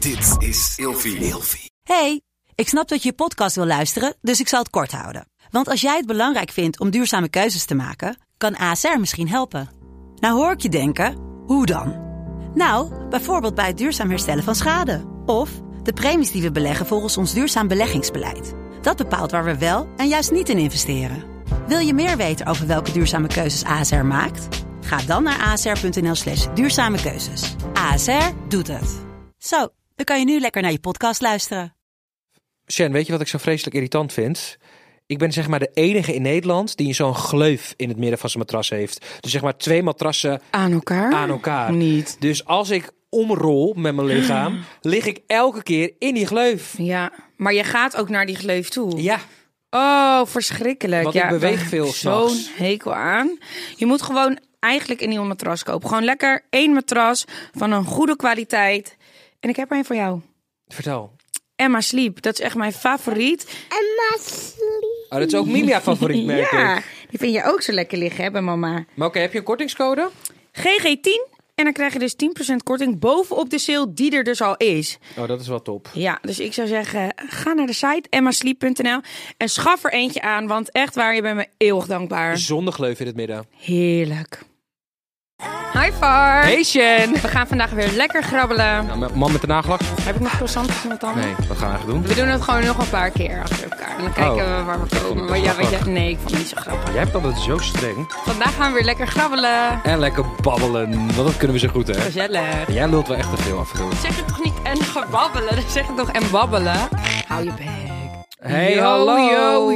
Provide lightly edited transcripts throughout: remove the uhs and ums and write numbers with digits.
Dit is Ilfie. Hey, ik snap dat je je podcast wil luisteren, dus ik zal het kort houden. Want als jij het belangrijk vindt om duurzame keuzes te maken, kan ASR misschien helpen. Nou hoor ik je denken, hoe dan? Nou, bijvoorbeeld bij het duurzaam herstellen van schade. Of de premies die we beleggen volgens ons duurzaam beleggingsbeleid. Dat bepaalt waar we wel en juist niet in investeren. Wil je meer weten over welke duurzame keuzes ASR maakt? Ga dan naar asr.nl/duurzame keuzes. ASR doet het. Zo, dan kan je nu lekker naar je podcast luisteren. Sjen, weet je wat ik zo vreselijk irritant vind? Ik ben zeg maar de enige in Nederland die zo'n gleuf in het midden van zijn matras heeft. Dus zeg maar 2 matrassen aan elkaar? Niet. Dus als ik omrol met mijn lichaam, lig ik elke keer in die gleuf. Ja, maar je gaat ook naar die gleuf toe. Ja. Oh, verschrikkelijk. Want ja, ik beweeg veel s'nachts. Zo'n hekel aan. Je moet gewoon eigenlijk een nieuw matras kopen. Gewoon lekker 1 matras van een goede kwaliteit. En ik heb er een voor jou. Vertel. Emma Sleep, dat is echt mijn favoriet. Emma Sleep. Oh, dat is ook Mimia favoriet, merk Ja, ik. die vind je ook zo lekker liggen, hè, bij mama. Maar oké, heb je een kortingscode? GG10. En dan krijg je dus 10% korting bovenop de sale die er dus al is. Oh, dat is wel top. Ja, dus ik zou zeggen, ga naar de site emmasleep.nl en schaf er eentje aan, want echt waar, je bent me eeuwig dankbaar. Zonder gleuf in het midden. Heerlijk. Hi Far. Hey Sjen. We gaan vandaag weer lekker grabbelen. Nou, man met de nagellak? Heb ik nog croissantjes met tanden? Nee, wat gaan we eigenlijk doen? We doen het gewoon nog een paar keer achter elkaar. En dan kijken we waar we komen. Maar ja, weet je, nee, ik vond het niet zo grappig. Jij hebt altijd zo streng. Vandaag gaan we weer lekker grabbelen. En lekker babbelen, want dat kunnen we zo goed, hè? Gezellig. Jij lult wel echt te veel af en toe. Zeg het toch niet en gebabbelen? Dan zeg het toch en babbelen? Hou je bek. Hey, yo, hallo.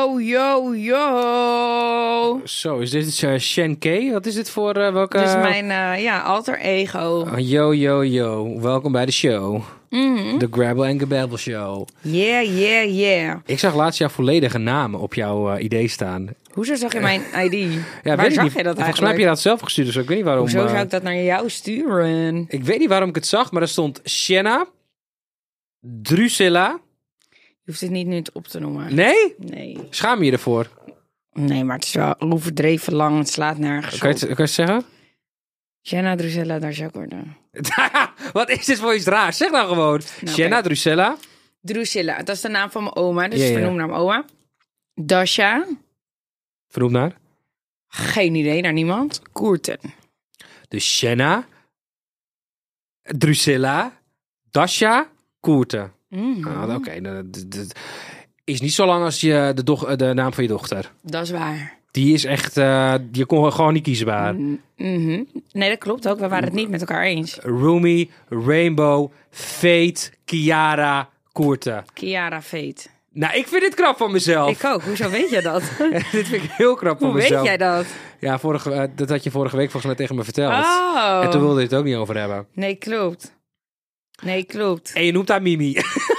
Yo. Zo, is dit Sjen K? Wat is dit voor welke... Dit is mijn alter ego. Yo. Welkom bij de show. De Grabble en Gebabbel Show. Yeah. Ik zag laatst jouw volledige naam op jouw idee staan. Hoezo zag je mijn ID? Ja, Waar weet zag niet. je dat eigenlijk? Volgens mij heb je dat zelf gestuurd, dus ik weet niet waarom. Hoezo zou ik dat naar jou sturen? Ik weet niet waarom ik het zag, maar er stond Sjenna, Drusilla. Je hoeft het niet nu op te noemen. Nee? Nee. Schaam je ervoor? Nee, maar het is wel overdreven lang. Het slaat nergens Kan op. je het zeggen? Jenna Drusilla Darjakorda. Wat is dit voor iets raars? Zeg nou gewoon. Sjenna, oké. Drusilla. Drusilla, dat is de naam van mijn oma. Dus Ja. vernoemd naar mijn oma. Dasha. Vernoemd naar? Geen idee, naar niemand. Koerten. Dus Sjenna, Drusilla, Dasha, Koerten. Oké, dat is niet zo lang als de naam van je dochter. Dat is waar. Die is echt, je kon gewoon niet kiesbaar. Nee, dat klopt ook. We waren het niet met elkaar eens. Rumi, Rainbow, Fate, Kiara, Koerten. Kiara Veet. Nou, ik vind dit knap van mezelf. Ik ook. Hoezo weet je dat? Dit vind ik heel knap van Hoe mezelf. weet jij dat? Ja, dat had je vorige week volgens mij tegen me verteld. Oh. En toen wilde je het ook niet over hebben. Nee, klopt. En je noemt haar Mimi.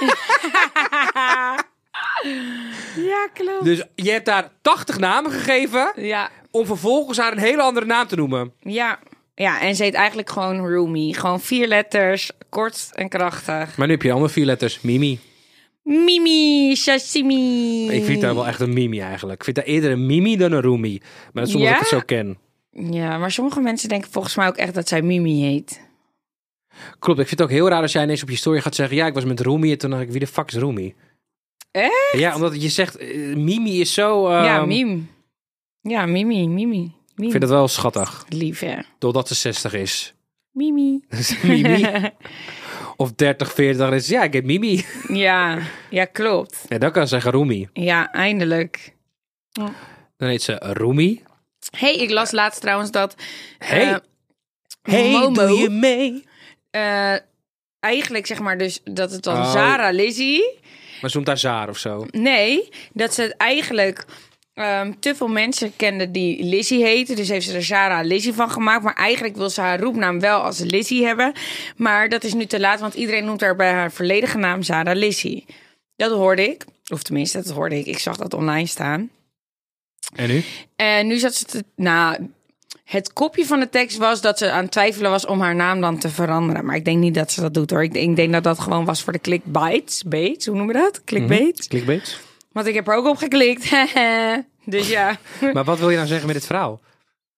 Ja, klopt. Dus je hebt haar 80 namen gegeven Ja. om vervolgens haar een hele andere naam te noemen. Ja, en ze heet eigenlijk gewoon Rumi. Gewoon 4 letters, kort en krachtig. Maar nu heb je allemaal 4 letters. Mimi. Mimi, sashimi. Ik vind haar wel echt een Mimi eigenlijk. Ik vind haar eerder een Mimi dan een Rumi. Maar dat is omdat ik het zo ken. Ja, maar sommige mensen denken volgens mij ook echt dat zij Mimi heet. Klopt, ik vind het ook heel raar als jij ineens op je story gaat zeggen... ja, ik was met Rumi en toen dacht ik, wie de fuck is Rumi? Echt? Ja, omdat je zegt, Mimi is zo... Ja, Mim. Ja, Mimi. Ik vind het wel schattig. Lief, hè? Doordat ze 60 is. Mimi. Mimi. Of 30, 40, dan is het, ja, ik heb Mimi. Ja, klopt. Ja, dan kan ze zeggen Rumi. Ja, eindelijk. Dan heet ze Rumi. Hey, ik las laatst trouwens dat... Hey, Momo, doe je mee? eigenlijk zeg maar dus dat het dan Oh. Zara Lizzie... Maar ze noemt haar Zaar of zo. Nee, dat ze het eigenlijk te veel mensen kenden die Lizzie heten. Dus heeft ze er Zara Lizzie van gemaakt. Maar eigenlijk wil ze haar roepnaam wel als Lizzie hebben. Maar dat is nu te laat, want iedereen noemt haar bij haar volledige naam Zara Lizzie. Dat hoorde ik. Of tenminste, dat hoorde ik. Ik zag dat online staan. En nu? En nu zat ze te... Nou, het kopje van de tekst was dat ze aan het twijfelen was om haar naam dan te veranderen. Maar ik denk niet dat ze dat doet, hoor. Ik denk dat dat gewoon was voor de clickbaits. Baits, hoe noem je dat? Clickbait? Clickbait. Want ik heb er ook op geklikt. Dus ja. Maar wat wil je nou zeggen met dit verhaal?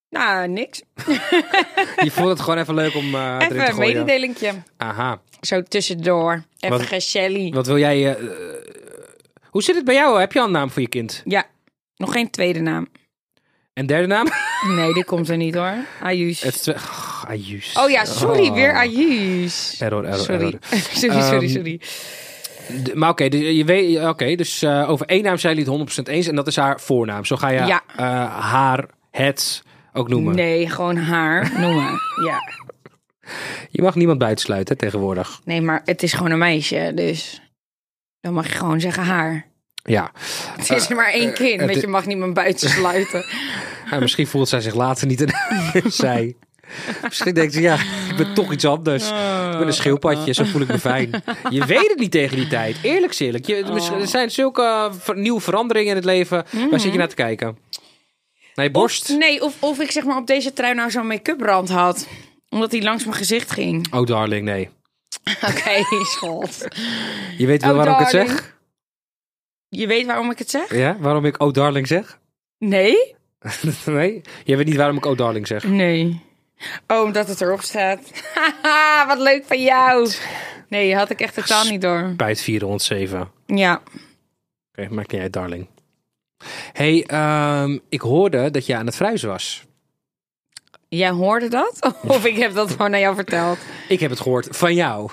Nou, niks. Je vond het gewoon even leuk om erin te Even een gooien. mededelingje. Aha. Zo tussendoor. Even Wat- gezellig. Wat wil jij... hoe zit het bij jou? Heb je al een naam voor je kind? Ja, nog geen tweede naam. En derde naam? Nee, die komt er niet hoor. Ayus. Het is Ayus. Oh ja, sorry, Oh. weer Ayus. Error. Sorry. sorry. Maar oké, je weet, dus over één naam zijn jullie het 100% eens. En dat is haar voornaam. Zo ga je Ja. haar, het ook noemen. Nee, gewoon haar noemen. Ja. Je mag niemand buitensluiten hè, tegenwoordig. Nee, maar het is gewoon een meisje, dus dan mag je gewoon zeggen haar. Ja. Het is er maar één kind, het- je mag niemand buiten sluiten. Misschien voelt zij zich later niet een zij. Misschien denkt ze, ja, ik ben toch iets anders. Ik ben een schildpadje, zo voel ik me fijn. Je weet het niet tegen die tijd. Eerlijk is eerlijk. Er zijn zulke nieuwe veranderingen in het leven. Waar zit je naar te kijken? Naar je borst? Nee, of ik zeg maar op deze trui nou zo'n make-up rand had. Omdat hij langs mijn gezicht ging. Oh darling, nee. Oké, schot. Je weet wel Oh, waarom ik het darling. zeg? Je weet waarom ik het zeg? Ja, waarom ik oh darling zeg? Nee? Nee? Je weet niet waarom ik oh darling zeg. Nee. Oh, omdat het erop staat. Haha, wat leuk van jou. Nee, had ik echt totaal niet door. Bij het 407. Oké, Ja. maak jij het darling. Hey, ik hoorde dat je aan het fruizen was. Jij hoorde dat? Of ik heb dat gewoon aan jou verteld? Ik heb het gehoord van jou.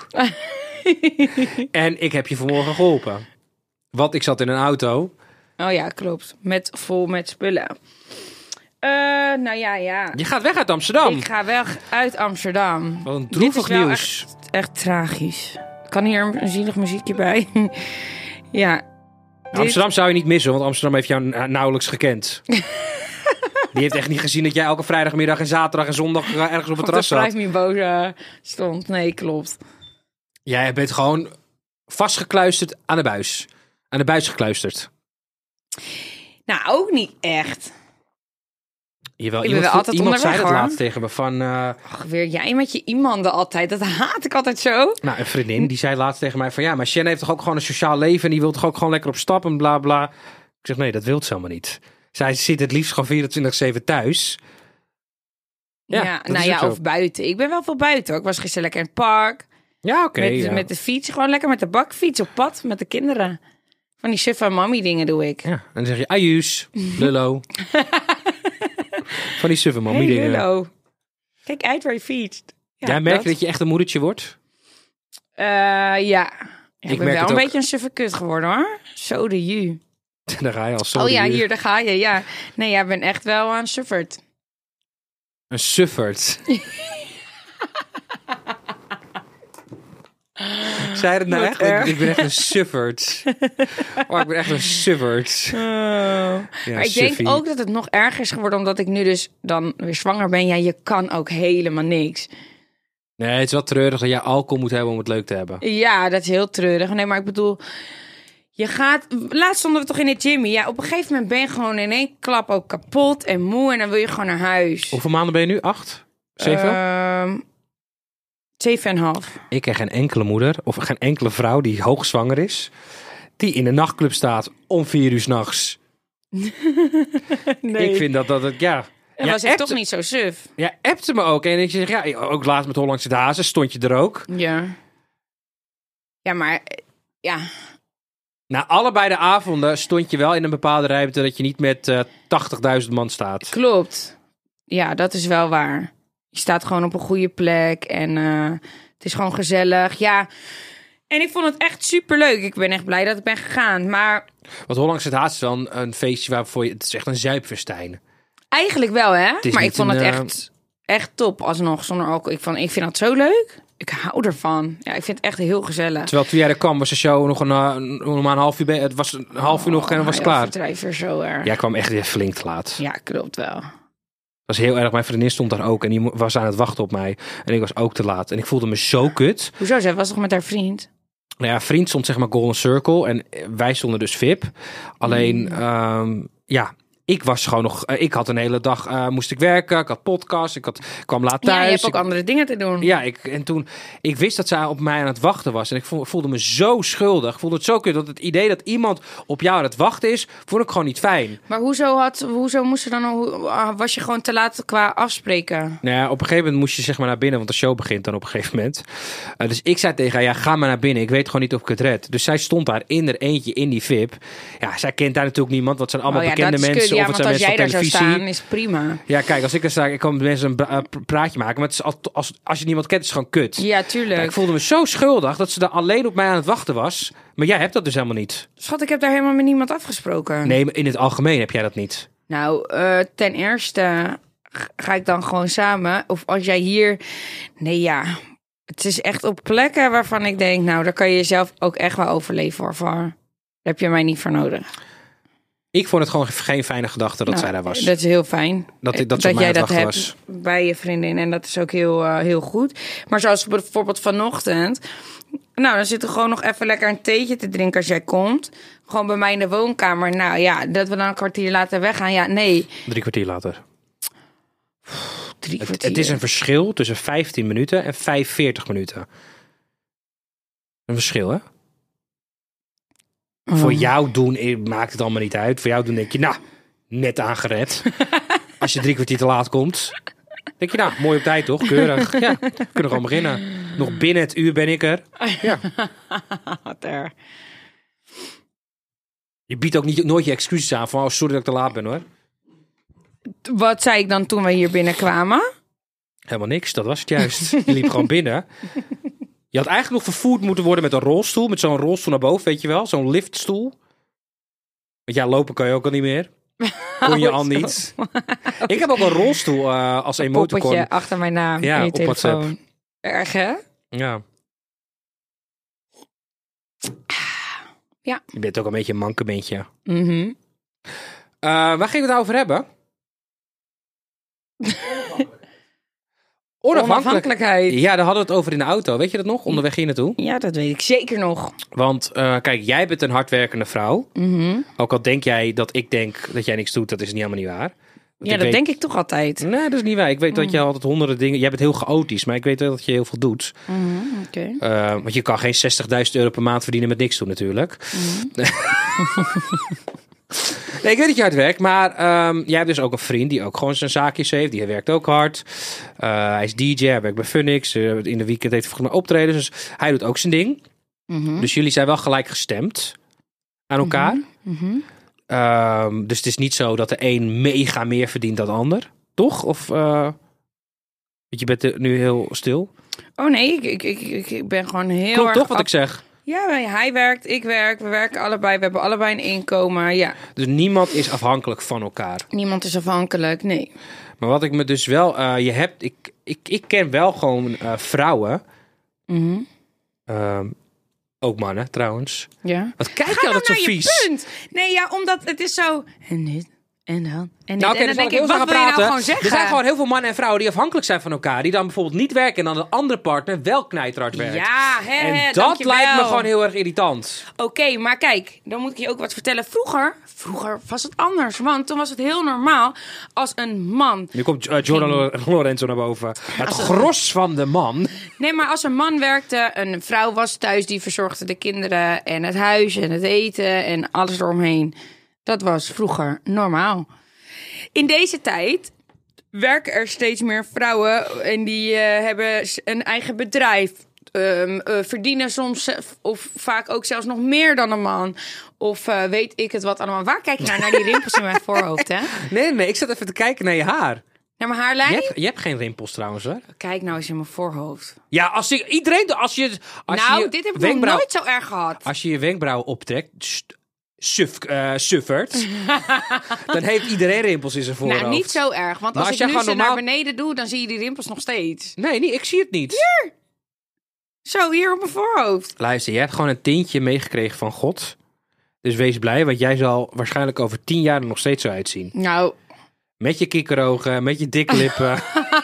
En ik heb je vanmorgen geholpen. Want ik zat in een auto. Oh ja, klopt. Vol met spullen. Nou ja. Je gaat weg uit Amsterdam. Ik ga weg uit Amsterdam. Wat een Dit droevig is wel nieuws. echt tragisch. Kan hier een zielig muziekje bij? Ja. Dit- Amsterdam zou je niet missen, want Amsterdam heeft jou nauwelijks gekend. Die heeft echt niet gezien dat jij elke vrijdagmiddag en zaterdag en zondag ergens op het Op de terras zat. Vrijmibo stond. Nee, klopt. Jij bent gewoon vastgekluisterd aan de buis. Aan de buis gekluisterd. Nou, ook niet echt. Jawel, Ik ben wel altijd iemand zei onderweg, dat hoor. laatst tegen me van... Ach, weer jij met je iemanden altijd. Dat haat ik altijd zo. nou, een vriendin die zei laatst tegen mij van... Ja, maar Shen heeft toch ook gewoon een sociaal leven... en die wil toch ook gewoon lekker op stap en bla bla. Ik zeg, nee, dat wil ze helemaal niet. Zij zit het liefst gewoon 24/7 thuis. Ja, dat is ook zo. of buiten. Ik ben wel veel buiten hoor. Ik was gisteren lekker in het park. Ja, oké. Met de fiets. Gewoon lekker met de bakfiets op pad. Met de kinderen. Van die suffa mammy dingen doe ik. Ja, en dan zeg je ajus, lullo. Van die suffe Hey, dingen. hallo. Kijk uit waar je fietst. Ja, merk je dat je echt een moedertje wordt? Ja. Ik ben merk wel het een ook. beetje een suffe kut geworden hoor. Zo de ju. Daar ga je al zo. Oh ja, die- hier, daar ga je. Ja. Nee, jij bent echt wel aan sufferd. Een sufferd. Zei je het nou Wat echt? erg. Ik ben echt een sufferd. Oh, ik ben echt een sufferd. Ja, Maar ik denk ook dat het nog erger is geworden omdat ik nu dus dan weer zwanger ben. Ja, je kan ook helemaal niks. Nee, het is wel treurig dat jij alcohol moet hebben om het leuk te hebben. Ja, dat is heel treurig. Nee, maar ik bedoel, je gaat... Laatst stonden we toch in de gym. Ja, op een gegeven moment ben je gewoon in één klap ook kapot en moe. En dan wil je gewoon naar huis. Hoeveel maanden ben je nu? 8? 7? 7,5. Ik ken geen enkele moeder of geen enkele vrouw die hoogzwanger is... die in een nachtclub staat om 4 uur 's nachts. Nee. Ik vind dat het... Ja, En ja, was het toch niet zo suf? Ja, appte me ook. En ik zeg, ja, ook laatst met Hollandse Dazen stond je er ook. Ja. Ja, maar... Ja. Nou, allebei de avonden stond je wel in een bepaalde ruimte dat je niet met 80.000 man staat. Klopt. Ja, dat is wel waar. Je staat gewoon op een goede plek en het is gewoon gezellig. Ja, en ik vond het echt superleuk. Ik ben echt blij dat ik ben gegaan. Maar Want Hollandse Dazen is wel een feestje waarvoor je... Het is echt een zuipfestijn. eigenlijk wel, hè? is Maar ik niet vond het een, echt top alsnog zonder alcohol. Ik vind dat zo leuk. Ik hou ervan. Ja, ik vind het echt heel gezellig. Terwijl toen jij er kwam was de show nog nog maar een half uur... Het was een half uur nog en dan was het klaar. Overdrijf er zo erg. Jij kwam echt weer flink te laat. Ja, klopt wel. Dat was heel erg. Mijn vriendin stond daar ook en die was aan het wachten op mij. En ik was ook te laat. En ik voelde me zo kut. Hoezo? Zij was toch met haar vriend? Nou ja, vriend stond zeg maar Golden Circle en wij stonden dus VIP. Alleen, ja, Ik was gewoon nog... ik had een hele dag... moest ik werken. Ik had podcast. Kwam laat thuis. Ja, je hebt ook andere dingen te doen. Ja, ik wist dat zij op mij aan het wachten was. En ik voelde me zo schuldig. Ik voelde het zo kut. Dat het idee dat iemand op jou aan het wachten is... vond ik gewoon niet fijn. Maar hoezo moest je dan... was je gewoon te laat qua afspreken? Nou ja, op een gegeven moment moest je zeg maar naar binnen. Want de show begint dan op een gegeven moment. Dus ik zei tegen haar... Ja, ga maar naar binnen. Ik weet gewoon niet of ik het red. Dus zij stond daar in er eentje in die VIP. Ja, zij kent daar natuurlijk niemand. Want het zijn allemaal bekende mensen. Ja, of het want zijn als mensen jij op daar televisie. zou staan, is prima. Ja, kijk, als ik er sta, ik kan met mensen een praatje maken. Maar het is als je niemand kent, is het gewoon kut. Ja, tuurlijk. Ja, ik voelde me zo schuldig dat ze daar alleen op mij aan het wachten was. Maar jij hebt dat dus helemaal niet. Schat, ik heb daar helemaal met niemand afgesproken. Nee, maar in het algemeen heb jij dat niet. Nou, ten eerste ga ik dan gewoon samen. Of als jij hier... Nee, ja. Het is echt op plekken waarvan ik denk... Nou, daar kan je jezelf ook echt wel overleven hoor. Daar heb je mij niet voor nodig. Ik vond het gewoon geen fijne gedachte dat zij daar was. Dat is heel fijn. Dat jij dat hebt was. Bij je vriendin. En dat is ook heel goed. Maar zoals bijvoorbeeld vanochtend... Nou, dan zitten we gewoon nog even lekker een theetje te drinken als jij komt. Gewoon bij mij in de woonkamer. Nou ja, dat we dan een kwartier later weggaan. Ja, nee. 3 kwartier later. 3 kwartier. Het is een verschil tussen 15 minuten en 45 minuten. Een verschil, hè? Voor jou doen maakt het allemaal niet uit. Voor jou doen denk je, nou, net aangered. Als je 3 kwartier te laat komt, denk je, nou, mooi op tijd toch? Keurig. Ja, we kunnen gewoon beginnen. Nog binnen het uur ben ik er. Ja. Je biedt ook nooit je excuses aan van, oh, sorry dat ik te laat ben hoor. Wat zei ik dan toen we hier binnenkwamen? Helemaal niks, dat was het juist. Je liep gewoon binnen. Je had eigenlijk nog vervoerd moeten worden met een rolstoel. Met zo'n rolstoel naar boven, weet je wel. Zo'n liftstoel. Want ja, lopen kan je ook al niet meer. Kon je al niet. Ik heb ook een rolstoel als emoticon. Poppetje achter mijn naam in je telefoon. WhatsApp. Erg, hè? Ja. Ja. Je bent ook een beetje een mankementje. Mm-hmm. Waar gingen we het over hebben? Onafhankelijkheid. Ja, daar hadden we het over in de auto. Weet je dat nog? Onderweg hier naartoe? Ja, dat weet ik zeker nog. Want kijk, jij bent een hardwerkende vrouw. Mm-hmm. Ook al denk jij dat ik denk dat jij niks doet, dat is niet helemaal niet waar. Want ja, dat denk ik toch altijd. Nee, dat is niet waar. Ik weet dat je altijd honderden dingen... Jij bent heel chaotisch, maar ik weet wel dat je heel veel doet. Mm-hmm, okay. Want je kan geen €60.000 per maand verdienen met niks doen natuurlijk. Mm-hmm. Nee, ik weet dat je hard werkt, maar jij hebt dus ook een vriend die ook gewoon zijn zaakjes heeft. Die werkt ook hard. Hij is DJ, hij werkt bij Funix. In de weekend heeft hij volgens mij optreden. Dus hij doet ook zijn ding. Mm-hmm. Dus jullie zijn wel gelijk gestemd aan elkaar. Mm-hmm. Dus het is niet zo dat de een mega meer verdient dan de ander. Toch? Of je bent nu heel stil. Oh nee, ik ben gewoon heel Klopt erg... toch wat ik zeg? Ja, hij werkt, ik werk, we werken allebei. We hebben allebei een inkomen, ja. Dus niemand is afhankelijk van elkaar. Niemand is afhankelijk, nee. Maar wat ik me dus wel... Ik ken wel gewoon vrouwen. Mm-hmm. Ook mannen, trouwens. Ja. Wat kijk je altijd zo vies? Punt. Nee, ja, omdat het is zo... En dit, en dan, en dit. Nou, en dan denk ik, wat wil je nou gewoon zeggen? Er zijn gewoon heel veel mannen en vrouwen die afhankelijk zijn van elkaar. Die dan bijvoorbeeld niet werken en dan de andere partner wel knijterhard werkt. Ja, en dat lijkt me gewoon heel erg irritant. Oké, maar kijk, dan moet ik je ook wat vertellen. Vroeger was het anders. Want toen was het heel normaal als een man... Nu komt Jordan Lorenzo naar boven. Het gros van de man. Nee, maar als een man werkte, een vrouw was thuis, die verzorgde de kinderen en het huis en het eten en alles eromheen. Dat was vroeger normaal. In deze tijd werken er steeds meer vrouwen en die hebben een eigen bedrijf. Verdienen soms of vaak ook zelfs nog meer dan een man. Of weet ik het wat allemaal. Waar kijk je naar die rimpels in mijn voorhoofd, hè? Nee, ik zat even te kijken naar je haar. Naar mijn haarlijn? Je hebt geen rimpels trouwens, hoor. Kijk nou eens in mijn voorhoofd. Ja, als je dit heb ik nog nooit zo erg gehad. Als je je wenkbrauwen optrekt... suffert, dan heeft iedereen rimpels in zijn voorhoofd. Nou, niet zo erg. Want als ik nu ze naar beneden doe, dan zie je die rimpels nog steeds. Nee, ik zie het niet. Hier! Zo, hier op mijn voorhoofd. Luister, je hebt gewoon een tintje meegekregen van God. Dus wees blij, want jij zal waarschijnlijk over 10 jaar er nog steeds zo uitzien. Nou... Met je kikkerogen, met je dikke lippen.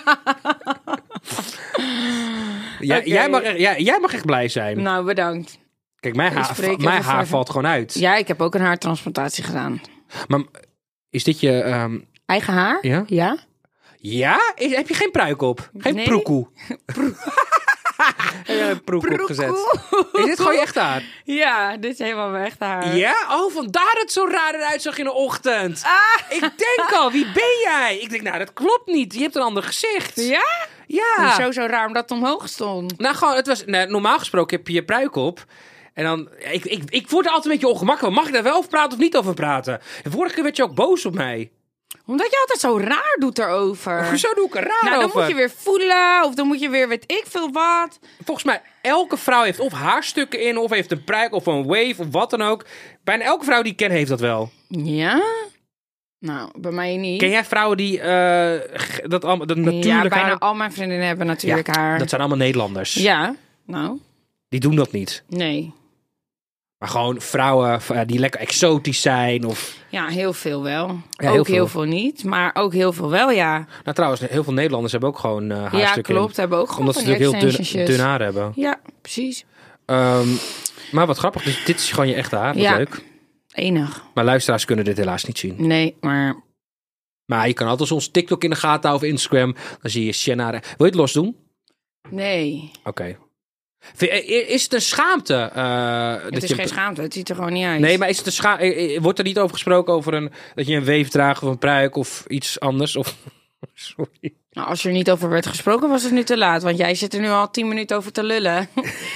Ja, okay. Jij mag echt blij zijn. Nou, bedankt. Kijk, mijn haar valt gewoon uit. Ja, ik heb ook een haartransplantatie gedaan. Maar Is dit je... Eigen haar? Ja? Ja. Ja? Heb je geen pruik op? Geen Nee. proekoe? Heb je een proek opgezet? Is dit gewoon je echte haar? Ja, dit is helemaal mijn echte haar. Ja? Oh, vandaar dat het zo raar eruit zag in de ochtend. Ik denk al, wie ben jij? Ik denk, nou, dat klopt niet. Je hebt een ander gezicht. Ja? Ja. Zo raar omdat het omhoog stond. Nou, gewoon, het was... Nou, normaal gesproken heb je je pruik op. En dan... Ik word er altijd een beetje ongemakkelijk. Mag ik daar wel over praten of niet over praten? De vorige keer werd je ook boos op mij. Omdat je altijd zo raar doet erover. Hoezo doe ik er raar Nou, dan over? moet je weer voelen. Of dan moet je weer weet ik veel wat. Volgens mij, elke vrouw heeft of haarstukken in... of heeft een pruik of een wave of wat dan ook. Bijna elke vrouw die ik ken heeft dat wel. Ja? Nou, bij mij niet. Ken jij vrouwen die dat natuurlijk Ja, bijna haar... al mijn vriendinnen hebben natuurlijk Ja, haar. dat zijn allemaal Nederlanders. Ja, nou, Die doen dat niet. nee. Maar gewoon vrouwen die lekker exotisch zijn of... Ja, heel veel wel. Ja, ook heel heel veel. veel niet, maar ook heel veel wel, ja. Nou trouwens, heel veel Nederlanders hebben ook gewoon Ja, haarstukken klopt. in. Hebben ook gewoon Omdat ze van die natuurlijk heel extensionsjes. dun haar hebben. Ja, precies. Maar wat grappig, dus dit is gewoon je echte haar. Wat Ja. leuk. Enig. Maar luisteraars kunnen dit helaas niet zien. Nee, maar Maar je kan altijd ons TikTok in de gaten houden of Instagram. Dan zie je Shanna. Wil je het los doen? nee. Oké. Is het een schaamte? Het is geen schaamte. Het ziet er gewoon niet uit. Nee, maar is het een wordt er niet over gesproken over dat je een weef draagt of een pruik of iets anders? Of... Sorry. Nou, als er niet over werd gesproken, was het nu te laat. Want jij zit er nu al 10 minuten over te lullen.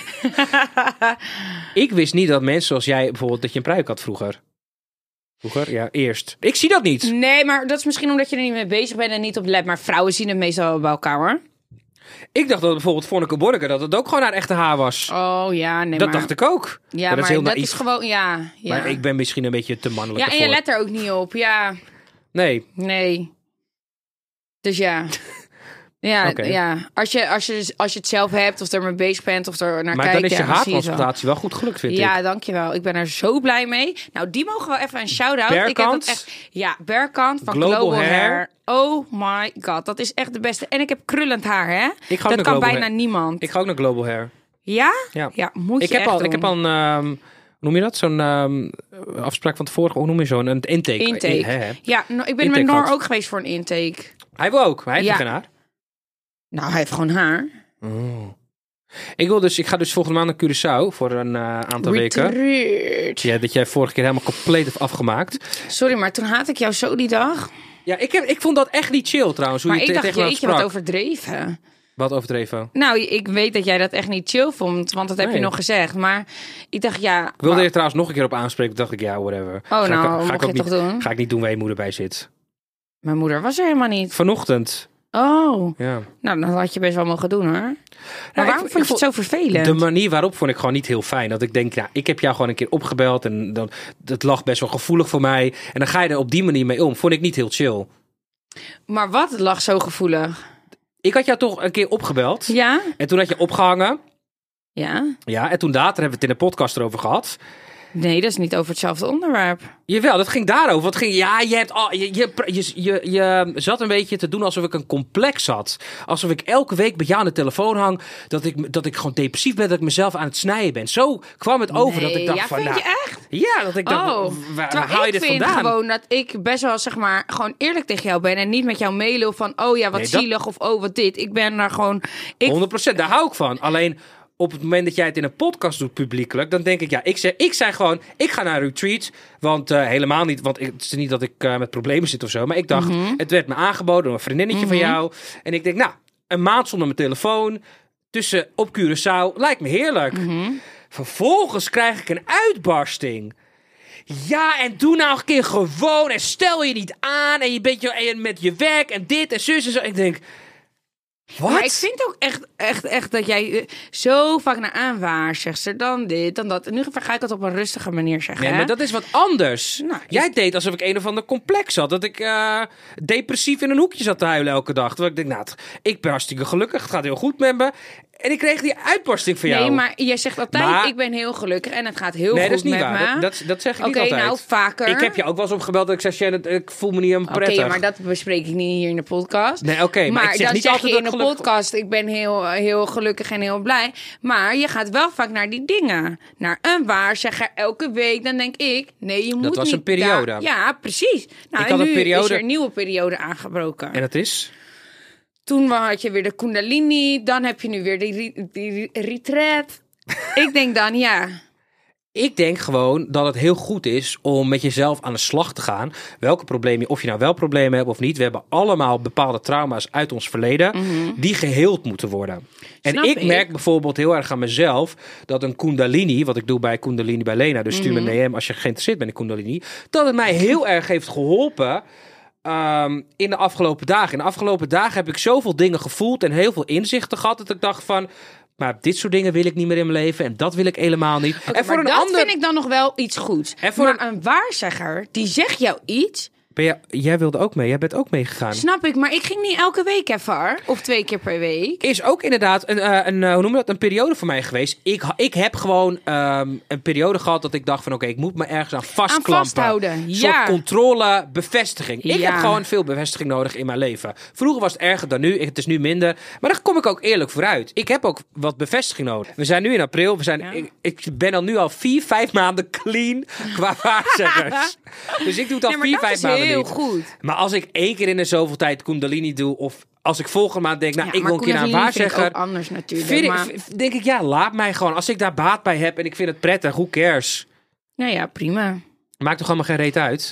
Ik wist niet dat mensen zoals jij bijvoorbeeld dat je een pruik had vroeger. Vroeger? Ja, eerst. Ik zie dat niet. Nee, maar dat is misschien omdat je er niet mee bezig bent en niet op let. Maar vrouwen zien het meestal wel bij elkaar, hoor. Ik dacht dat bijvoorbeeld Vonneke Borge dat het ook gewoon haar echte haar was. Oh ja, nee, Dat maar... dacht ik ook. Ja, dat maar is heel dat naïef. is gewoon... Ja, ja. Maar ik ben misschien een beetje te mannelijk Ja, en je ervoor. let er ook niet op. Ja, Nee. nee. Dus ja. Ja, Oké. ja. Als je het zelf hebt of er mee bezig bent of er naar Maar kijkt... dan is je ja, dan zie het wel. haartransplantatie wel goed gelukt, vind ik. Ja, dankjewel. Ik ben er zo blij mee. Nou, die mogen wel even een shout-out. Ik heb Berkant? dat echt... Ja, Berkant van Global Global, Hair. Hair. Oh my god, dat is echt de beste. En ik heb krullend haar, hè? Ik ga ook Dat naar kan Global bijna Hair. niemand. Ik ga ook naar Global Hair. Ja? Ja. Ja, moet je Ik heb echt al doen. hoe noem je dat? Zo'n afspraak van tevoren. Hoe noem je zo'n een intake? Intake. Hè? Ja, ik ben Intake met Noor gehad. ook geweest voor een intake. Hij wil ook, maar hij heeft Ja. geen haar. Nou, hij heeft gewoon haar. Oh. Ik ga dus volgende maand naar Curaçao voor een aantal weken. Retreat. Ja, dat jij vorige keer helemaal compleet hebt afgemaakt. Sorry, maar toen haat ik jou zo die dag. Ja, ik vond dat echt niet chill trouwens. Hoe Maar je ik dacht, tegen me jeetje, sprak. wat overdreven. Wat overdreven. Nou, ik weet dat jij dat echt niet chill vond, want dat heb Nee. je nog gezegd. Maar ik dacht, ja... Ik wilde maar- je trouwens nog een keer op aanspreken. Toen dacht ik, ja, whatever. nou, ga mocht ik je ook toch niet, doen? Ga ik niet doen waar je moeder bij zit. Mijn moeder was er helemaal niet. Vanochtend. Oh, Ja. nou, dat had je best wel mogen doen, hoor. Maar waarom ik vond je het zo vervelend? De manier waarop vond ik gewoon niet heel fijn. Dat ik denk, nou, ik heb jou gewoon een keer opgebeld en dan, het lag best wel gevoelig voor mij. En dan ga je er op die manier mee om. Vond ik niet heel chill. Maar wat lag zo gevoelig? Ik had jou toch een keer opgebeld. Ja? En toen had je opgehangen. Ja? Ja, en toen later hebben we het in de podcast erover gehad. Nee, dat is niet over hetzelfde onderwerp. Jawel, dat ging daarover. Het ging, ja, je zat een beetje te doen alsof ik een complex had. Alsof ik elke week bij jou aan de telefoon hang. Dat ik gewoon depressief ben, dat ik mezelf aan het snijden ben. Zo kwam het over dat ik dacht ja, van... vind nou, je echt? ja, dat ik dacht, Oh, waar terwijl haal je ik dit vind vandaan? gewoon dat ik best wel, zeg maar, gewoon eerlijk tegen jou ben. En niet met jou mailen van, oh ja, wat Nee, dat- zielig. Of oh, wat dit. Ik ben daar gewoon... 100%, daar hou ik van. Alleen op het moment dat jij het in een podcast doet publiekelijk, dan denk ik, ja, ik zei gewoon, ik ga naar een retreat. Want helemaal niet, want het is niet dat ik met problemen zit of zo. Maar ik dacht, het werd me aangeboden door een vriendinnetje van jou. En ik denk, nou, een maand zonder mijn telefoon, tussen op Curaçao, lijkt me heerlijk. Vervolgens krijg ik een uitbarsting. Ja, en doe nou een keer gewoon en stel je niet aan en je bent met je werk en dit en zus en zo. Ik denk, wat? Maar ik vind ook echt dat jij zo vaak naar aanwaars zegt ze dan dit, dan dat. En nu ga ik het op een rustige manier zeggen. Nee, hè? maar dat is wat anders. Nou, Jij deed alsof ik een of ander complex had. Dat ik depressief in een hoekje zat te huilen elke dag. Terwijl ik denk, nou, ik ben hartstikke gelukkig. Het gaat heel goed met me. En ik kreeg die uitbarsting van jou. Nee, maar jij zegt altijd, ik ben heel gelukkig en het gaat heel goed dat is niet met waar. me. Dat zeg ik niet altijd. Oké, nou, vaker. Ik heb je ook wel eens opgebeld dat ik zei, Shannon, ik voel me niet helemaal prettig. Oké, maar dat bespreek ik niet hier in de podcast. Nee, oké, maar ik zeg dan niet zeg altijd je in dat de geluk- podcast, ik ben heel gelukkig en heel blij. Maar je gaat wel vaak naar die dingen. Naar een waarzegger elke week. Dan denk ik, nee, je moet niet... Dat was een periode. Ja, precies. Nou, Ik en had nu een periode- is er een nieuwe periode aangebroken. En dat is? Toen had je weer de Kundalini. Dan heb je nu weer die retreat. Ik denk dan, ja... Ik denk gewoon dat het heel goed is om met jezelf aan de slag te gaan. Welke problemen, of je nou wel problemen hebt of niet. We hebben allemaal bepaalde trauma's uit ons verleden die geheeld moeten worden. En Snap ik ik. merk bijvoorbeeld heel erg aan mezelf dat een Kundalini, wat ik doe bij Kundalini bij Lena, dus stuur me een DM als je geïnteresseerd bent in Kundalini, dat het mij heel erg heeft geholpen in de afgelopen dagen. In de afgelopen dagen heb ik zoveel dingen gevoeld en heel veel inzichten gehad dat ik dacht van, maar dit soort dingen wil ik niet meer in mijn leven en dat wil ik helemaal niet. Oké, En voor maar een dat ander vind ik dan nog wel iets goeds. En voor Maar een waarzegger, die zegt jou iets... Jij wilde ook mee, jij bent ook meegegaan. Snap ik, maar ik ging niet elke week even, of 2 keer per week. Is ook inderdaad hoe noem je dat, een periode voor mij geweest. Ik heb gewoon een periode gehad dat ik dacht van oké, ik moet me ergens aan vastklampen. Aan vasthouden, Een ja. soort controle, bevestiging. Ik Ja. heb gewoon veel bevestiging nodig in mijn leven. Vroeger was het erger dan nu, het is nu minder. Maar daar kom ik ook eerlijk vooruit. Ik heb ook wat bevestiging nodig. We zijn nu in april, ik ben al nu al 4-5 maanden clean qua waarzeggers. Dus ik doe het al 4-5 Nee, maar dat maanden is heel niet. goed. Maar als ik 1 keer in de zoveel tijd Kundalini doe, of als ik volgende maand denk, nou, Ja, ik maar wil een keer naar een Kundalini vind ik waarzegger. ook anders natuurlijk. Denk ik, ja, laat mij gewoon. Als ik daar baat bij heb en ik vind het prettig, who cares? Nou ja, prima. Maakt toch allemaal geen reet uit?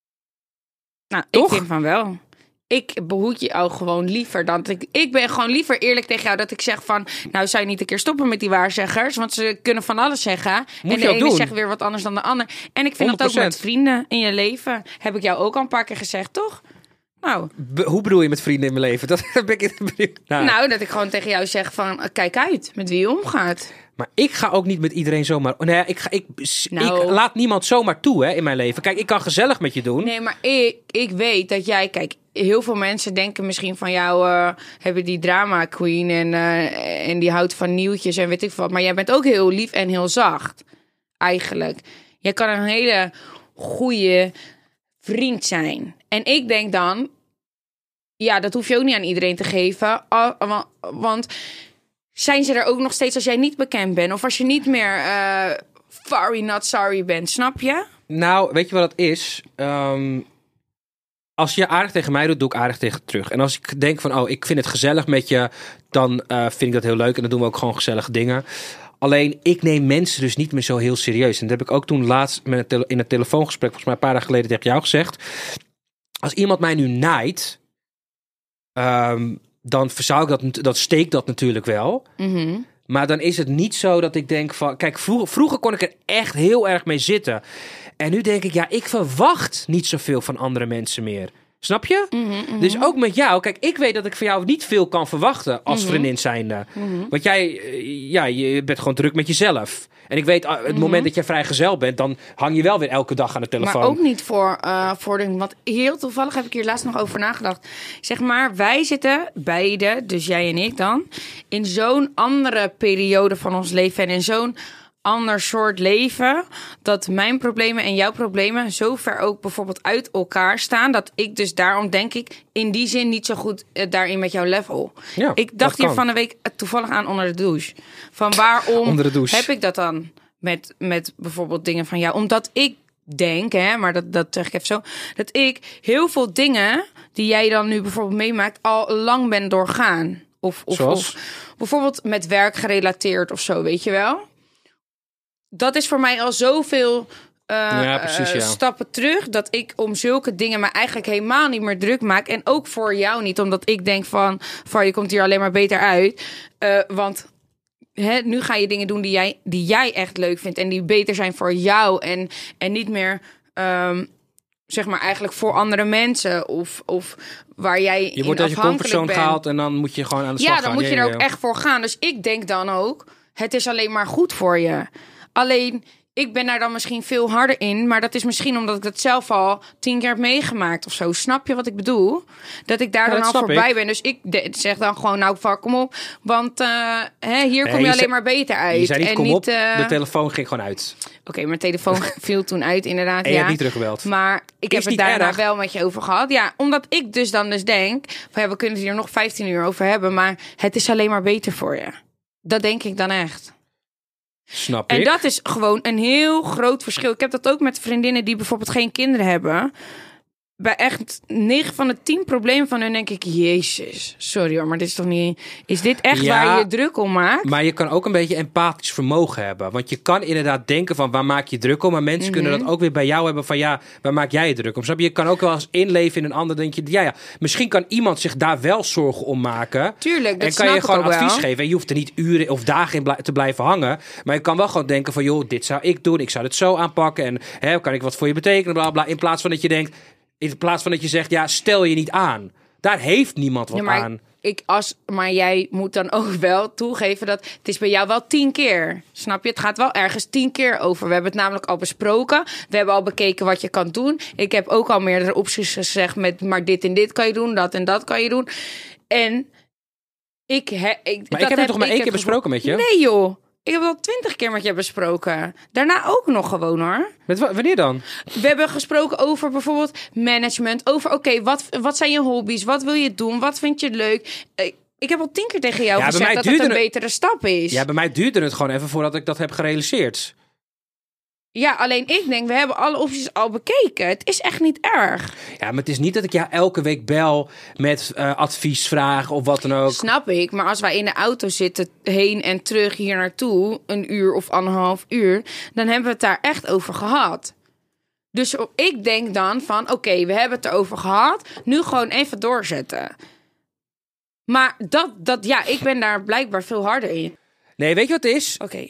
Nou, Toch? ik vind van wel. Ik behoed je ook gewoon liever dan dat ik ben gewoon liever eerlijk tegen jou dat ik zeg van, nou zou je niet een keer stoppen met die waarzeggers, want ze kunnen van alles zeggen. Moet en je de ook ene doen. zegt weer wat anders dan de ander. En ik vind dat ook 100%. met vrienden in je leven. Heb ik jou ook al een paar keer gezegd, toch? Nou, Hoe bedoel je met vrienden in mijn leven? Dat ben ik benieuwd naar. nou, dat ik gewoon tegen jou zeg van, kijk uit met wie je omgaat. Maar ik ga ook niet met iedereen zomaar. Nee, ik Nou. laat niemand zomaar toe in mijn leven. Kijk, ik kan gezellig met je doen. Nee, maar ik weet dat jij... Kijk, heel veel mensen denken misschien van jou... hebben die drama queen en die houdt van nieuwtjes en weet ik wat. Maar jij bent ook heel lief en heel zacht. Eigenlijk. Jij kan een hele goede vriend zijn. En ik denk dan... Ja, dat hoef je ook niet aan iedereen te geven. Want zijn ze er ook nog steeds als jij niet bekend bent? Of als je niet meer sorry, not sorry bent, snap je? Nou, weet je wat het is? Als je aardig tegen mij doet, doe ik aardig tegen terug. En als ik denk van, oh, ik vind het gezellig met je, dan vind ik dat heel leuk. En dan doen we ook gewoon gezellige dingen. Alleen, ik neem mensen dus niet meer zo heel serieus. En dat heb ik ook toen laatst in een telefoongesprek, volgens mij een paar dagen geleden tegen jou gezegd. Als iemand mij nu naait, dan zou ik dat steekt dat natuurlijk wel. Mhm. Maar dan is het niet zo dat ik denk van... Kijk, vroeger kon ik er echt heel erg mee zitten. En nu denk ik, ja, ik verwacht niet zoveel van andere mensen meer. Snap je? Dus ook met jou. Kijk, ik weet dat ik van jou niet veel kan verwachten als vriendin zijnde. Want jij, je bent gewoon druk met jezelf. En ik weet, het moment dat jij vrijgezel bent, dan hang je wel weer elke dag aan de telefoon. Maar ook niet voor dingen. Want heel toevallig heb ik hier laatst nog over nagedacht. Zeg maar, wij zitten beide, dus jij en ik dan, in zo'n andere periode van ons leven en in zo'n ander soort leven, dat mijn problemen en jouw problemen zo ver ook bijvoorbeeld uit elkaar staan, dat ik dus daarom denk ik in die zin niet zo goed daarin met jouw level. Ja, Ik dat dacht hier kan. van de week toevallig aan onder de douche. Van waarom Onder de douche. heb ik dat dan met bijvoorbeeld dingen van jou? Omdat ik denk, maar dat zeg ik even zo, dat ik heel veel dingen die jij dan nu bijvoorbeeld meemaakt al lang ben doorgaan. Of bijvoorbeeld met werk gerelateerd of zo, weet je wel? Dat is voor mij al zoveel stappen terug, dat ik om zulke dingen me eigenlijk helemaal niet meer druk maak. En ook voor jou niet, omdat ik denk van je komt hier alleen maar beter uit. Want nu ga je dingen doen die jij echt leuk vindt en die beter zijn voor jou en niet meer zeg maar eigenlijk voor andere mensen of waar jij Je wordt uit je comfortzone bent. gehaald en dan moet je gewoon aan de slag Ja, gaan. dan moet je er ook echt voor gaan. Dus ik denk dan ook, het is alleen maar goed voor je. Alleen, ik ben daar dan misschien veel harder in. Maar dat is misschien omdat ik dat zelf al 10 keer heb meegemaakt of zo. Snap je wat ik bedoel? Dat ik daar dan al voorbij ben. Dus ik zeg dan gewoon, nou, kom op. Want hier kom je alleen maar beter uit. Je zei niet, en kom niet, op, de telefoon ging gewoon uit. Oké, mijn telefoon viel toen uit, inderdaad. En je hebt niet teruggebeld. Maar ik heb het daarna wel met je over gehad. Ja, omdat ik dus dan denk... we kunnen het hier nog 15 uur over hebben... maar het is alleen maar beter voor je. Dat denk ik dan echt. Snap ik. En dat is gewoon een heel groot verschil. Ik heb dat ook met vriendinnen die bijvoorbeeld geen kinderen hebben... Bij echt 9 van de 10 problemen van hun denk ik... Jezus, sorry hoor, maar dit is toch niet... Is dit echt waar je je druk om maakt? Maar je kan ook een beetje empathisch vermogen hebben. Want je kan inderdaad denken van waar maak je druk om? Maar mensen kunnen dat ook weer bij jou hebben van ja, waar maak jij je druk om? Snap je? Je kan ook wel eens inleven in een ander. Denk je, ja, misschien kan iemand zich daar wel zorgen om maken. Tuurlijk, dat en kan je gewoon advies wel geven. En je hoeft er niet uren of dagen in te blijven hangen. Maar je kan wel gewoon denken van joh, dit zou ik doen. Ik zou het zo aanpakken. En kan ik wat voor je betekenen? Bla, bla, in plaats van dat je denkt... In plaats van dat je zegt, ja, stel je niet aan. Daar heeft niemand wat aan. Maar jij moet dan ook wel toegeven dat het is bij jou wel 10 keer. Snap je? Het gaat wel ergens 10 keer over. We hebben het namelijk al besproken. We hebben al bekeken wat je kan doen. Ik heb ook al meerdere opties gezegd met, maar dit en dit kan je doen, dat en dat kan je doen. En ik heb het toch maar 1 keer besproken met je? Nee joh. Ik heb het al 20 keer met je besproken. Daarna ook nog gewoon hoor. Wanneer dan? We hebben gesproken over bijvoorbeeld management. Over oké, wat zijn je hobby's? Wat wil je doen? Wat vind je leuk? Ik heb al 10 keer tegen jou gezegd dat het een betere stap is. Ja, bij mij duurde het gewoon even voordat ik dat heb gerealiseerd. Ja, alleen ik denk, we hebben alle opties al bekeken. Het is echt niet erg. Ja, maar het is niet dat ik jou elke week bel met adviesvragen of wat dan ook. Snap ik, maar als wij in de auto zitten heen en terug hier naartoe, 1 uur of 1,5 uur, dan hebben we het daar echt over gehad. Dus ik denk dan van, oké, we hebben het erover gehad, nu gewoon even doorzetten. Maar ik ben daar blijkbaar veel harder in. Nee, weet je wat het is? Oké.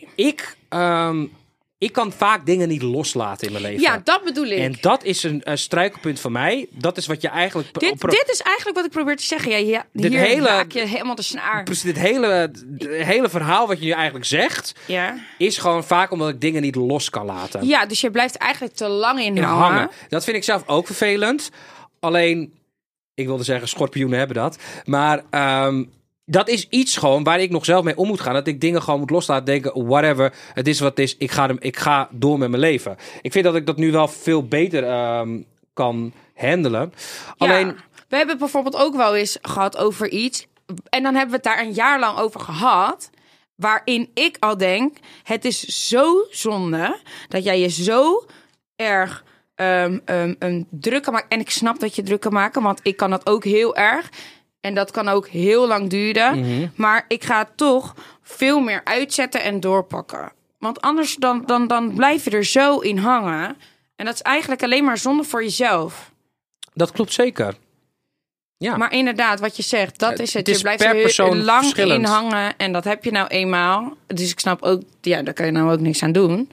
Ik kan vaak dingen niet loslaten in mijn leven. Ja, dat bedoel ik. En dat is een struikelpunt van mij. Dat is wat je eigenlijk... Dit is eigenlijk wat ik probeer te zeggen. Ja, hier raak je helemaal de snaar. Precies, dit hele verhaal wat je nu eigenlijk zegt... is gewoon vaak omdat ik dingen niet los kan laten. Ja, dus je blijft eigenlijk te lang in hangen. Dat vind ik zelf ook vervelend. Alleen, ik wilde zeggen, schorpioenen hebben dat. Maar... dat is iets gewoon waar ik nog zelf mee om moet gaan. Dat ik dingen gewoon moet loslaten. Denken, whatever, het is wat het is. Ik ga door met mijn leven. Ik vind dat ik dat nu wel veel beter kan handelen. Alleen... We hebben het bijvoorbeeld ook wel eens gehad over iets. En dan hebben we het daar 1 jaar lang over gehad. Waarin ik al denk, het is zo zonde dat jij je zo erg druk kan maken. En ik snap dat je druk kan maken, want ik kan dat ook heel erg. En dat kan ook heel lang duren. Mm-hmm. Maar ik ga het toch veel meer uitzetten en doorpakken. Want anders dan blijf je er zo in hangen. En dat is eigenlijk alleen maar zonde voor jezelf. Dat klopt zeker. Ja. Maar inderdaad, wat je zegt, dat is het. Je blijft er lang in hangen. En dat heb je nou eenmaal. Dus ik snap ook, daar kan je nou ook niks aan doen.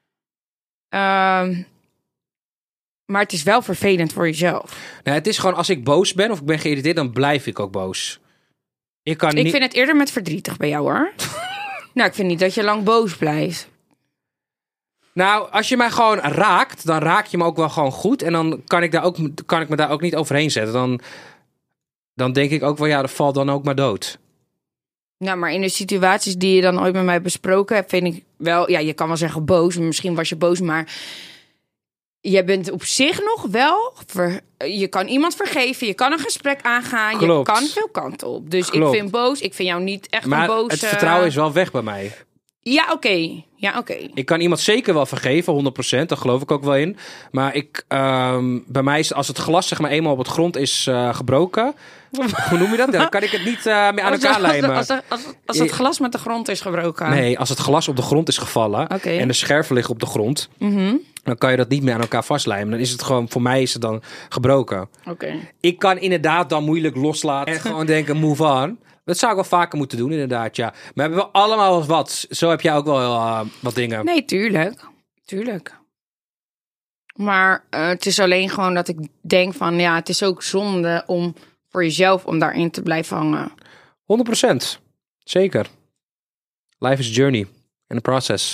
Maar het is wel vervelend voor jezelf. Nou, het is gewoon, als ik boos ben of ik ben geïrriteerd, dan blijf ik ook boos. Ik vind het eerder met verdrietig bij jou, hoor. Nou, ik vind niet dat je lang boos blijft. Nou, als je mij gewoon raakt, dan raak je me ook wel gewoon goed. En dan kan ik me daar ook niet overheen zetten. Dan denk ik ook wel, ja, dat valt dan ook maar dood. Nou, maar in de situaties die je dan ooit met mij besproken hebt, vind ik wel... Ja, je kan wel zeggen boos, misschien was je boos, maar... Je bent op zich nog wel... Je kan iemand vergeven, je kan een gesprek aangaan. Klopt. Je kan veel kanten op. Dus Klopt. Ik vind boos, ik vind jou niet echt maar een boos... Maar het vertrouwen is wel weg bij mij. Ja, oké. Ik kan iemand zeker wel vergeven, 100%. Daar geloof ik ook wel in. Maar bij mij is als het glas zeg maar eenmaal op het grond is gebroken... Hoe noem je dat? Dan kan ik het niet meer aan elkaar lijmen. Als het glas met de grond is gebroken? Nee, als het glas op de grond is gevallen... en de scherven liggen op de grond... Mm-hmm. dan kan je dat niet meer aan elkaar vastlijmen. Dan is het gewoon, voor mij is het dan gebroken. Ik kan inderdaad dan moeilijk loslaten... en gewoon denken, move on... Dat zou ik wel vaker moeten doen, inderdaad, ja. Maar hebben we allemaal wat? Zo heb jij ook wel wat dingen. Nee, tuurlijk. Maar het is alleen gewoon dat ik denk van... ja, het is ook zonde om voor jezelf om daarin te blijven hangen. 100%. Zeker. Life is a journey and a process.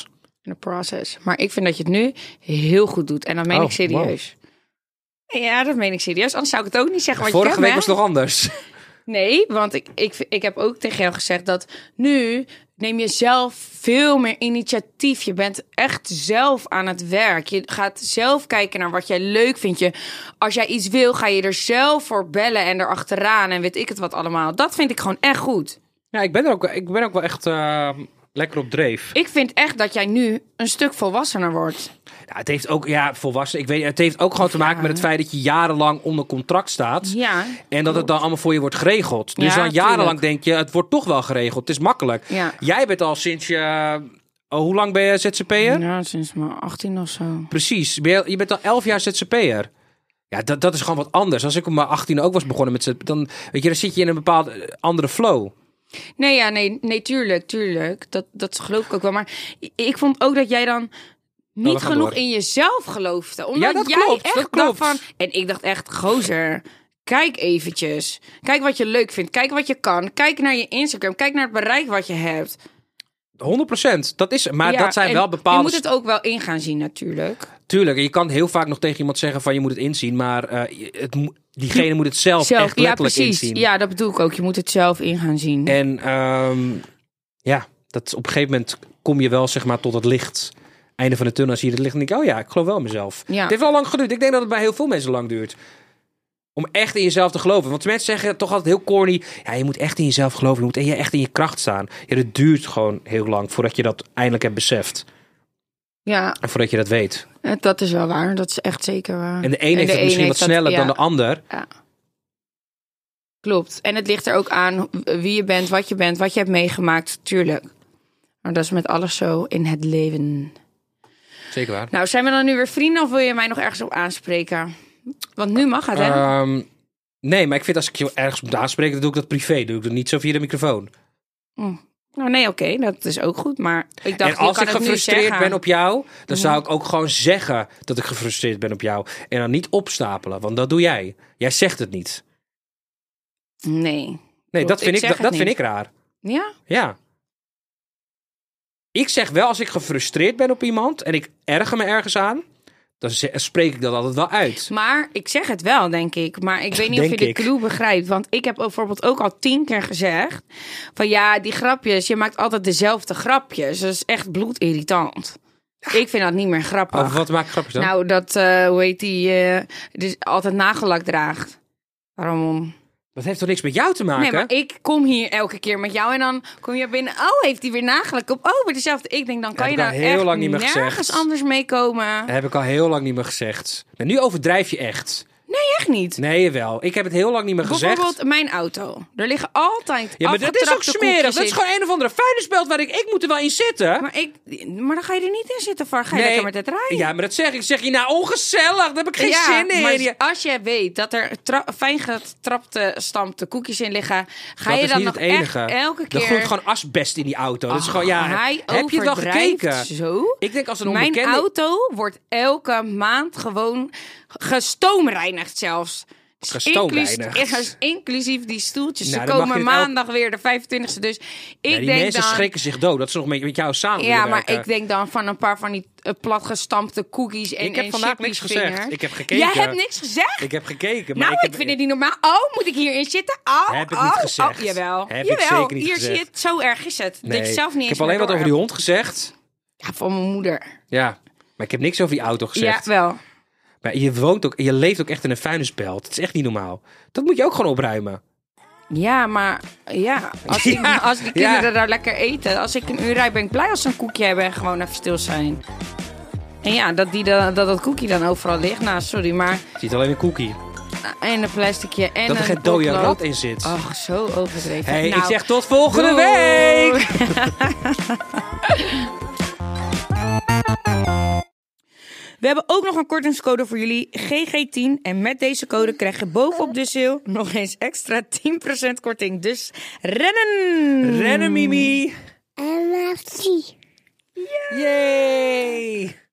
in the process. Maar ik vind dat je het nu heel goed doet. En dat meen ik serieus. Wow. Ja, dat meen ik serieus. Anders zou ik het ook niet zeggen. Vorige week was het nog anders. Nee, want ik heb ook tegen jou gezegd dat nu neem je zelf veel meer initiatief. Je bent echt zelf aan het werk. Je gaat zelf kijken naar wat jij leuk vindt. Als jij iets wil, ga je er zelf voor bellen en erachteraan en weet ik het wat allemaal. Dat vind ik gewoon echt goed. Ja, ik ben ook wel echt lekker op dreef. Ik vind echt dat jij nu een stuk volwassener wordt. Ja, het heeft ook, volwassen. Ik weet, het heeft ook gewoon te maken met het feit dat je jarenlang onder contract staat. Ja. En dat het dan allemaal voor je wordt geregeld. Dus dan jarenlang denk je, het wordt toch wel geregeld. Het is makkelijk. Ja. Jij bent al sinds je... hoe lang ben je ZZP'er? Ja, sinds mijn 18 of zo. Precies. Je bent al 11 jaar ZZP'er. Ja, dat is gewoon wat anders. Als ik op mijn 18 ook was begonnen met dan zit je in een bepaalde andere flow. Nee, tuurlijk. Dat geloof ik ook wel. Maar ik vond ook dat jij dan niet genoeg in jezelf geloofde. Omdat dat jij klopt, echt dat klopt. dacht van... En ik dacht echt, gozer, kijk eventjes. Kijk wat je leuk vindt. Kijk wat je kan. Kijk naar je Instagram. Kijk naar het bereik wat je hebt. 100%. Dat dat zijn wel bepaalde... Je moet het ook wel in gaan zien natuurlijk. Tuurlijk. En je kan heel vaak nog tegen iemand zeggen van je moet het inzien. Maar diegene moet het zelf echt letterlijk inzien. Ja, dat bedoel ik ook. Je moet het zelf in gaan zien. En dat op een gegeven moment kom je wel zeg maar tot het licht. Einde van de tunnel zie je het licht en denk ik, ik geloof wel in mezelf. Ja. Het heeft wel lang geduurd. Ik denk dat het bij heel veel mensen lang duurt. Om echt in jezelf te geloven. Want mensen zeggen toch altijd heel corny. Ja, je moet echt in jezelf geloven. Je moet echt in je kracht staan. Ja, dat duurt gewoon heel lang voordat je dat eindelijk hebt beseft. Ja. En voordat je dat weet. Dat is wel waar. Dat is echt zeker waar. En de een heeft het misschien wat sneller dan de ander. Ja. Klopt. En het ligt er ook aan wie je bent, wat je hebt meegemaakt. Tuurlijk. Maar dat is met alles zo in het leven. Zeker waar. Nou, zijn we dan nu weer vrienden of wil je mij nog ergens op aanspreken? Want nu mag het, hè? Nee, maar ik vind als ik je ergens moet aanspreken, dan doe ik dat privé. Doe ik dat niet zo via de microfoon. Nou, nee, oké. Dat is ook goed. Maar ik dacht, en als ik gefrustreerd ben op jou, dan zou ik ook gewoon zeggen dat ik gefrustreerd ben op jou. En dan niet opstapelen, want dat doe jij. Jij zegt het niet. Nee. Nee, dat vind ik raar. Ja? Ja. Ik zeg wel als ik gefrustreerd ben op iemand en ik erger me ergens aan, dan spreek ik dat altijd wel uit. Maar ik zeg het wel, denk ik. Maar ik weet niet of je de clue begrijpt. Want ik heb bijvoorbeeld ook al 10 keer gezegd van ja, die grapjes, je maakt altijd dezelfde grapjes. Dat is echt bloedirritant. Ik vind dat niet meer grappig. Over wat maak je grapjes dan? Nou, dat, hoe heet die, dus altijd nagellak draagt. Waarom? Dat heeft toch niks met jou te maken? Nee, maar ik kom hier elke keer met jou en dan kom je binnen. Oh, heeft hij weer nagellak op? Oh, weer dezelfde. Ik denk, dan kan je daar echt lang niet meer nergens anders mee komen. Dat heb ik al heel lang niet meer gezegd. En nu overdrijf je echt. Nee, echt niet. Nee, jawel. Ik heb het heel lang niet meer gezegd. Bijvoorbeeld mijn auto. Er liggen altijd ja, maar dat is ook smerig. Dat is gewoon een of andere vuilnisbelt waar ik moet er wel in zitten. Maar dan ga je er niet in zitten, Var. Ga je lekker met het rijden. Ja, maar dat zeg ik. Zeg je nou ongezellig. Daar heb ik geen zin in. Maar als je weet dat er fijn getrapte, stampte koekjes in liggen, ga je dan nog echt elke keer... Er groeit gewoon asbest in die auto. Dat is gewoon, heb je het wel gekeken? Zo. Ik denk als een onbekende... Mijn auto wordt elke maand gewoon gestoomreinigd zelfs. Inclusief die stoeltjes. Ze komen maandag weer de 25e. Dus die mensen schrikken zich dood. Dat ze nog met jou samen ja, maar ik denk dan van een paar van die platgestampte cookies en ik heb vandaag niks gezegd. Ik heb gekeken. Jij hebt niks gezegd? Ik heb gekeken. Maar ik vind het niet normaal. Oh, moet ik hierin zitten? Heb ik niet gezegd. Jawel. Ik zeker niet hier gezegd. zie je het. Zo erg is het. Nee. Dat je zelf niet ik heb alleen wat over die hond gezegd. Ja, van mijn moeder. Ja, maar ik heb niks over die auto gezegd. Ja, wel. Maar je leeft ook echt in een vuilnisbelt. Het is echt niet normaal. Dat moet je ook gewoon opruimen. Ja, maar als die kinderen daar lekker eten. Als ik een uur rijd, ben ik blij als ze een koekje hebben en gewoon even stil zijn. En ja, dat koekje dan overal ligt. Nou, sorry, maar... Je ziet alleen een koekie. En een plasticje en dat er geen dode rat in zit. Ach, zo overdreven. Hey, ik zeg tot volgende week! We hebben ook nog een kortingscode voor jullie, GG10. En met deze code krijg je bovenop de sale nog eens extra 10% korting. Dus rennen! Rennen, Mimi! En merci. Yay!